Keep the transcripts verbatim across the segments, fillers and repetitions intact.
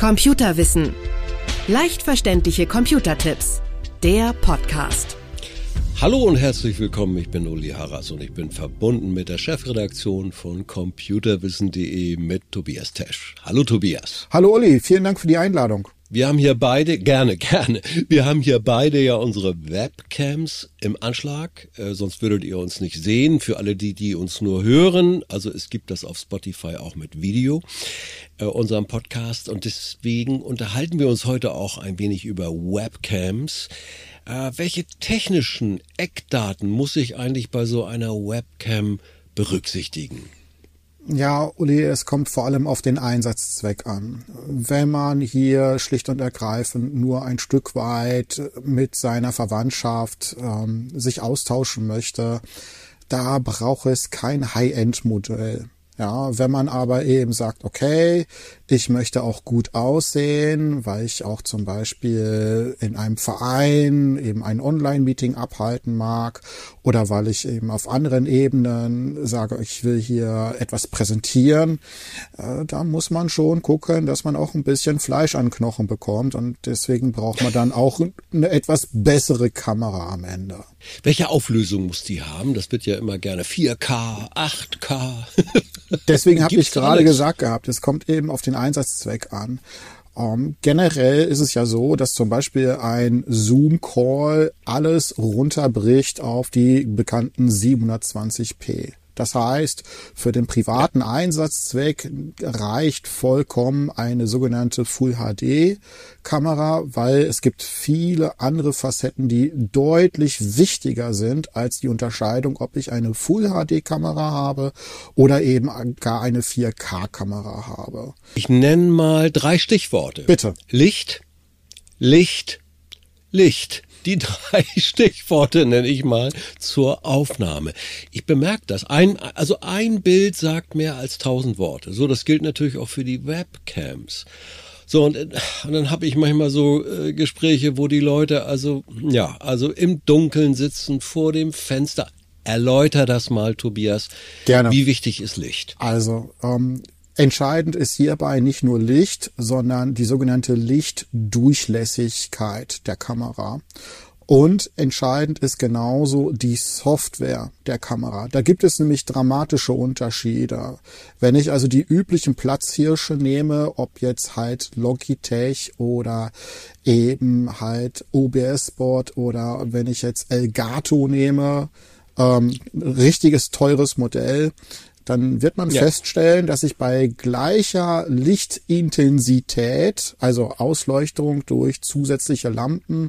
Computerwissen. Leicht verständliche Computertipps. Der Podcast. Hallo und herzlich willkommen, ich bin Uli Harras und ich bin verbunden mit der Chefredaktion von computerwissen punkt de mit Tobias Tesch. Hallo Tobias. Hallo Uli, vielen Dank für die Einladung. Wir haben hier beide, gerne, gerne, wir haben hier beide ja unsere Webcams im Anschlag, äh, sonst würdet ihr uns nicht sehen. Für alle die, die uns nur hören, also es gibt das auf Spotify auch mit Video, äh, unserem Podcast, und deswegen unterhalten wir uns heute auch ein wenig über Webcams. Äh, welche technischen Eckdaten muss ich eigentlich bei so einer Webcam berücksichtigen? Ja, Uli, es kommt vor allem auf den Einsatzzweck an. Wenn man hier schlicht und ergreifend nur ein Stück weit mit seiner Verwandtschaft ähm, sich austauschen möchte, da braucht es kein High-End-Modell. Ja, wenn man aber eben sagt, okay, ich möchte auch gut aussehen, weil ich auch zum Beispiel in einem Verein eben ein Online-Meeting abhalten mag oder weil ich eben auf anderen Ebenen sage, ich will hier etwas präsentieren, äh, da muss man schon gucken, dass man auch ein bisschen Fleisch an Knochen bekommt, und deswegen braucht man dann auch eine etwas bessere Kamera am Ende. Welche Auflösung muss die haben? Das wird ja immer gerne vier K, acht K. Deswegen habe ich gerade gesagt gehabt, es kommt eben auf den Einsatzzweck an. Ähm, generell ist es ja so, dass zum Beispiel ein Zoom-Call alles runterbricht auf die bekannten siebenhundertzwanzig p. Das heißt, für den privaten Einsatzzweck reicht vollkommen eine sogenannte Full H D Kamera, weil es gibt viele andere Facetten, die deutlich wichtiger sind als die Unterscheidung, ob ich eine Full H D Kamera habe oder eben gar eine vier K Kamera habe. Ich nenne mal drei Stichworte. Bitte. Licht, Licht, Licht. Die drei Stichworte nenne ich mal zur Aufnahme. Ich bemerke das. Ein, also ein Bild sagt mehr als tausend Worte. So, das gilt natürlich auch für die Webcams. So, und, und dann habe ich manchmal so äh, Gespräche, wo die Leute also, ja, also im Dunkeln sitzen vor dem Fenster. Erläuter das mal, Tobias. Gerne. Wie wichtig ist Licht? Also, ähm, entscheidend ist hierbei nicht nur Licht, sondern die sogenannte Lichtdurchlässigkeit der Kamera. Und entscheidend ist genauso die Software der Kamera. Da gibt es nämlich dramatische Unterschiede. Wenn ich also die üblichen Platzhirsche nehme, ob jetzt halt Logitech oder eben halt O B S-Board oder wenn ich jetzt Elgato nehme, ähm, richtiges teures Modell, dann wird man ja feststellen, dass ich bei gleicher Lichtintensität, also Ausleuchtung durch zusätzliche Lampen,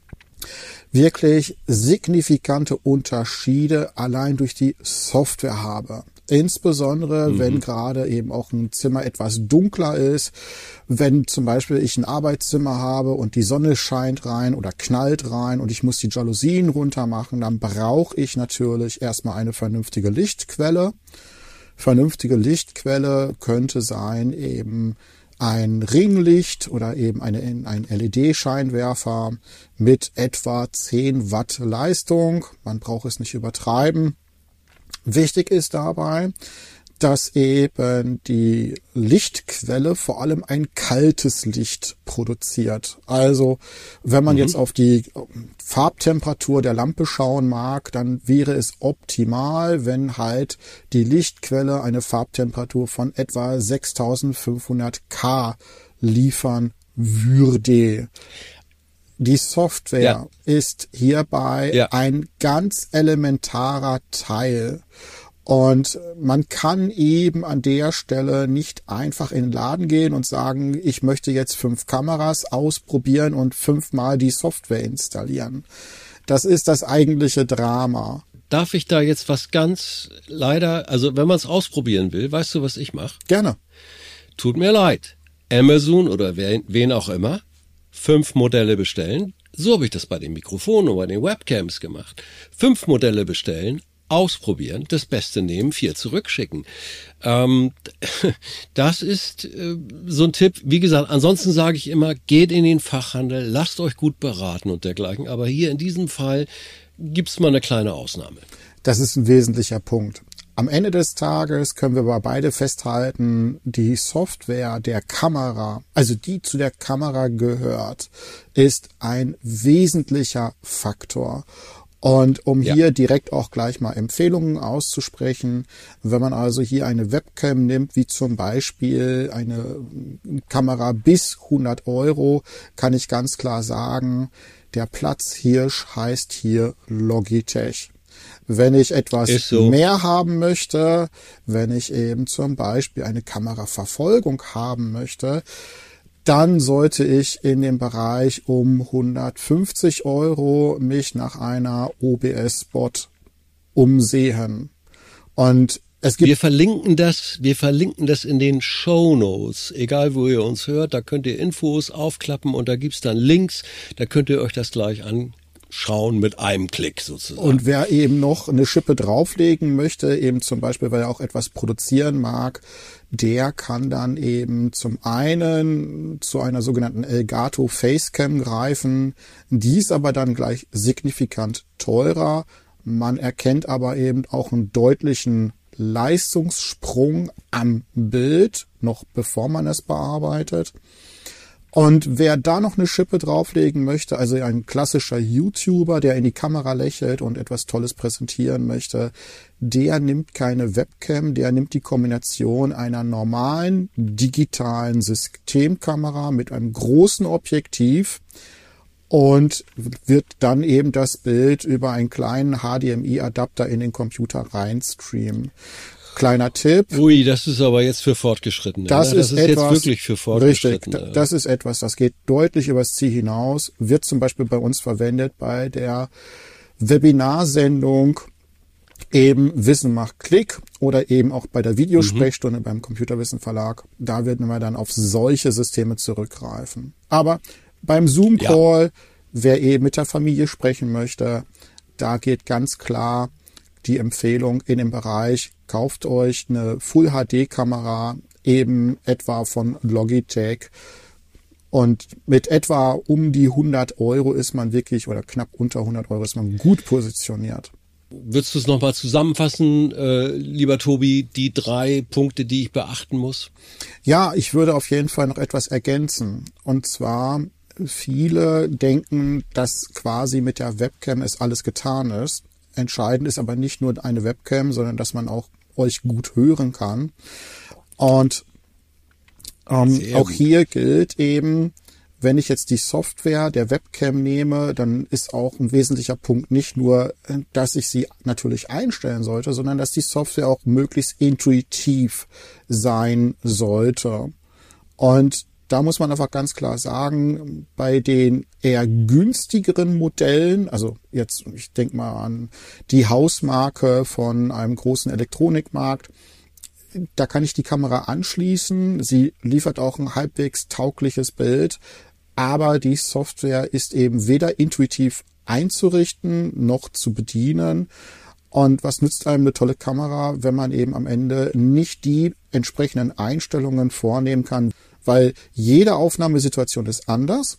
wirklich signifikante Unterschiede allein durch die Software habe. Insbesondere, mhm. wenn gerade eben auch ein Zimmer etwas dunkler ist, wenn zum Beispiel ich ein Arbeitszimmer habe und die Sonne scheint rein oder knallt rein und ich muss die Jalousien runter machen, dann brauche ich natürlich erstmal eine vernünftige Lichtquelle. Vernünftige Lichtquelle könnte sein eben ein Ringlicht oder eben eine, ein L E D-Scheinwerfer mit etwa zehn Watt Leistung. Man braucht es nicht übertreiben. Wichtig ist dabei, dass eben die Lichtquelle vor allem ein kaltes Licht produziert. Also wenn man mhm. jetzt auf die Farbtemperatur der Lampe schauen mag, dann wäre es optimal, wenn halt die Lichtquelle eine Farbtemperatur von etwa sechstausendfünfhundert K liefern würde. Die Software ja. ist hierbei ja. ein ganz elementarer Teil. Und man kann eben an der Stelle nicht einfach in den Laden gehen und sagen, ich möchte jetzt fünf Kameras ausprobieren und fünfmal die Software installieren. Das ist das eigentliche Drama. Darf ich da jetzt was ganz leider, also wenn man es ausprobieren will, weißt du, was ich mache? Gerne. Tut mir leid. Amazon oder wen, wen auch immer, fünf Modelle bestellen. So habe ich das bei den Mikrofonen und bei den Webcams gemacht. Fünf Modelle bestellen, ausprobieren, das Beste nehmen, vier zurückschicken. Ähm, das ist äh, so ein Tipp. Wie gesagt, ansonsten sage ich immer, geht in den Fachhandel, lasst euch gut beraten und dergleichen. Aber hier in diesem Fall gibt's mal eine kleine Ausnahme. Das ist ein wesentlicher Punkt. Am Ende des Tages können wir aber beide festhalten, die Software der Kamera, also die zu der Kamera gehört, ist ein wesentlicher Faktor. Und um ja. hier direkt auch gleich mal Empfehlungen auszusprechen, wenn man also hier eine Webcam nimmt, wie zum Beispiel eine Kamera bis hundert Euro, kann ich ganz klar sagen, der Platzhirsch heißt hier Logitech. Wenn ich etwas so. mehr haben möchte, wenn ich eben zum Beispiel eine Kameraverfolgung haben möchte, dann sollte ich in dem Bereich um hundertfünfzig Euro mich nach einer O B S-Spot umsehen. Und es gibt wir verlinken das, wir verlinken das in den Shownotes, egal wo ihr uns hört, da könnt ihr Infos aufklappen und da gibt's dann Links, da könnt ihr euch das gleich anschauen mit einem Klick sozusagen. Und wer eben noch eine Schippe drauflegen möchte, eben zum Beispiel, weil er auch etwas produzieren mag, der kann dann eben zum einen zu einer sogenannten Elgato Facecam greifen. Die ist aber dann gleich signifikant teurer. Man erkennt aber eben auch einen deutlichen Leistungssprung am Bild, noch bevor man es bearbeitet. Und wer da noch eine Schippe drauflegen möchte, also ein klassischer YouTuber, der in die Kamera lächelt und etwas Tolles präsentieren möchte, der nimmt keine Webcam, der nimmt die Kombination einer normalen digitalen Systemkamera mit einem großen Objektiv und wird dann eben das Bild über einen kleinen H D M I-Adapter in den Computer reinstreamen. Kleiner Tipp. Ui, das ist aber jetzt für Fortgeschrittene. Das, ne? das ist, ist etwas, jetzt wirklich für Fortgeschrittene. Richtig, das ist etwas, das geht deutlich übers Ziel hinaus, wird zum Beispiel bei uns verwendet bei der Webinarsendung eben Wissen macht Klick oder eben auch bei der Videosprechstunde mhm. beim Computerwissen Verlag. Da werden wir dann auf solche Systeme zurückgreifen. Aber beim Zoom-Call, ja. wer eben mit der Familie sprechen möchte, da geht ganz klar die Empfehlung in dem Bereich, kauft euch eine Full-H D-Kamera, eben etwa von Logitech. Und mit etwa um die hundert Euro ist man wirklich, oder knapp unter hundert Euro ist man gut positioniert. Würdest du es nochmal zusammenfassen, äh, lieber Tobi, die drei Punkte, die ich beachten muss? Ja, ich würde auf jeden Fall noch etwas ergänzen. Und zwar, viele denken, dass quasi mit der Webcam es alles getan ist. Entscheidend ist aber nicht nur eine Webcam, sondern dass man auch euch gut hören kann. Und ähm, auch gut. Hier gilt eben, wenn ich jetzt die Software der Webcam nehme, dann ist auch ein wesentlicher Punkt nicht nur, dass ich sie natürlich einstellen sollte, sondern dass die Software auch möglichst intuitiv sein sollte. Und da muss man einfach ganz klar sagen, bei den eher günstigeren Modellen, also jetzt, ich denke mal an die Hausmarke von einem großen Elektronikmarkt, da kann ich die Kamera anschließen. Sie liefert auch ein halbwegs taugliches Bild, aber die Software ist eben weder intuitiv einzurichten noch zu bedienen. Und was nützt einem eine tolle Kamera, wenn man eben am Ende nicht die entsprechenden Einstellungen vornehmen kann? Weil jede Aufnahmesituation ist anders.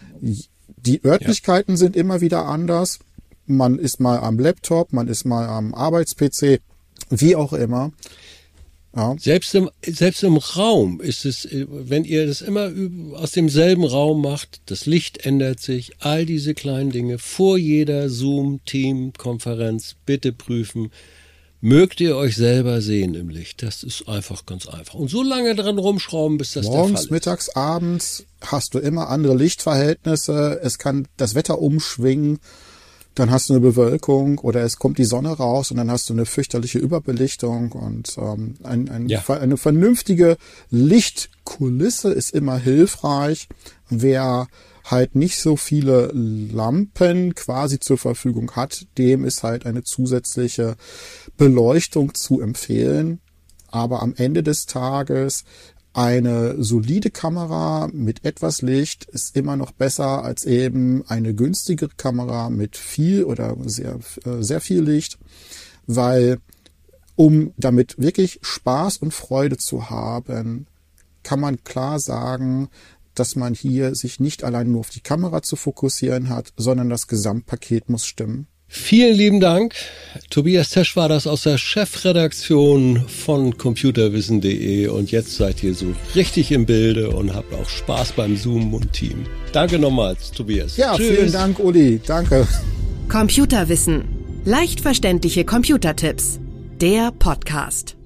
Die Örtlichkeiten ja. sind immer wieder anders. Man ist mal am Laptop, man ist mal am Arbeits-P C, wie auch immer. Ja. Selbst im, selbst im Raum ist es, wenn ihr das immer aus demselben Raum macht, das Licht ändert sich, all diese kleinen Dinge vor jeder Zoom-Team-Konferenz bitte prüfen. Mögt ihr euch selber sehen im Licht? Das ist einfach ganz einfach. Und so lange dran rumschrauben, bis das Morgens, der Fall ist. mittags, abends hast du immer andere Lichtverhältnisse. Es kann das Wetter umschwingen. Dann hast du eine Bewölkung oder es kommt die Sonne raus und dann hast du eine fürchterliche Überbelichtung. Und ähm, ein, ein, ja. eine vernünftige Lichtkulisse ist immer hilfreich. Wer halt nicht so viele Lampen quasi zur Verfügung hat, dem ist halt eine zusätzliche Beleuchtung zu empfehlen. Aber am Ende des Tages eine solide Kamera mit etwas Licht ist immer noch besser als eben eine günstigere Kamera mit viel oder sehr, sehr viel Licht, weil um damit wirklich Spaß und Freude zu haben, kann man klar sagen, dass man hier sich nicht allein nur auf die Kamera zu fokussieren hat, sondern das Gesamtpaket muss stimmen. Vielen lieben Dank. Tobias Tesch war das aus der Chefredaktion von computerwissen punkt de und jetzt seid ihr so richtig im Bilde und habt auch Spaß beim Zoom und Team. Danke nochmals, Tobias. Ja, Tschüss. Vielen Dank, Uli. Danke. Computerwissen. Leicht verständliche Computertipps. Der Podcast.